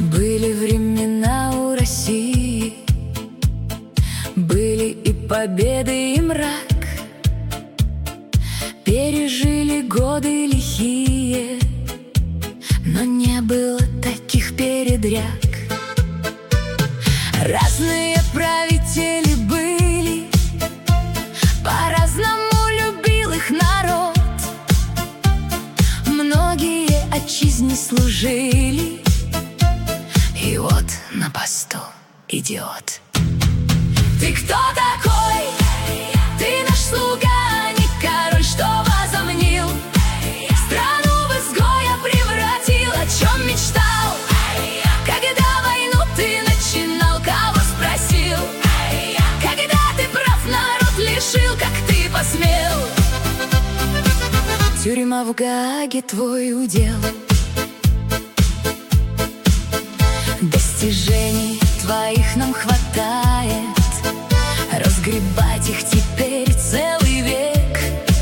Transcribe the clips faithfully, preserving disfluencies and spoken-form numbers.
Были времена у России, были и победы, и мрак. Пережили годы лихие, но не было таких передряг. Разные правители были, по-разному любил их народ. Многие отчизне служили, и вот на посту идиот. Ты кто такой? Ты наш слуга, не король, что возомнил. Страну в изгоя превратил, о чем мечтал. Когда войну ты начинал, кого спросил? Когда ты прав народ лишил, как ты посмел? Тюрьма в Гааге твой удел. Достижений твоих нам хватает, разгребать их теперь целый век.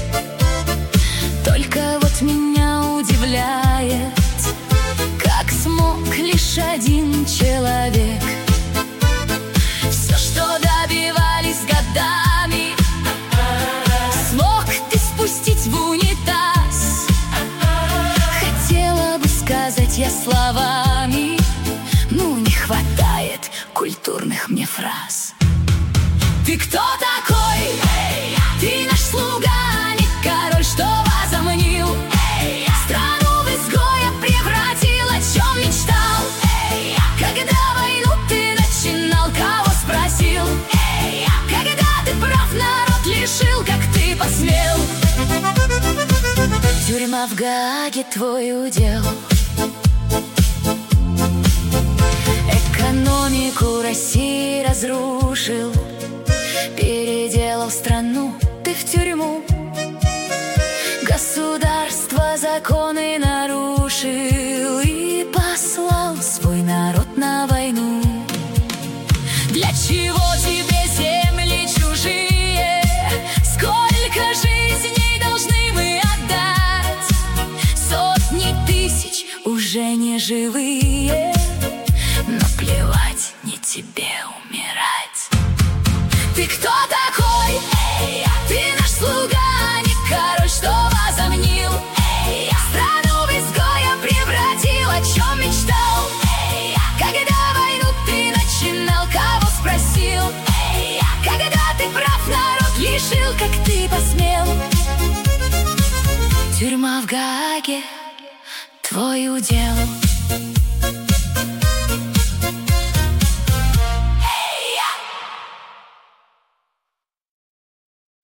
Только вот меня удивляет, как смог лишь один человек. Все, что добивались годами, смог ты спустить в унитаз. Хотела бы сказать я словами, ну не хватает культурных мне фраз. Ты кто такой? Ты наш слуга, не король, что возомнил. Страну в изгоя превратил, о чем мечтал. Когда войну ты начинал, кого спросил? Когда ты прав народ лишил, как ты посмел? Тюрьма в Гааге твой удел. Экономику России разрушил, переделал страну ты в тюрьму. Государство законы нарушил и послал свой народ на войну. Для чего тебе земли чужие? Сколько жизней должны мы отдать? Сотни тысяч уже не живые, но плевать, не тебе умирать. Ты кто такой? Ты наш слуга, не король, что возомнил. Страну в изгоя превратил, о чем мечтал. Когда войну ты начинал, кого спросил? Когда ты прав народ лишил, как ты посмел? Тюрьма в Гааге твой удел.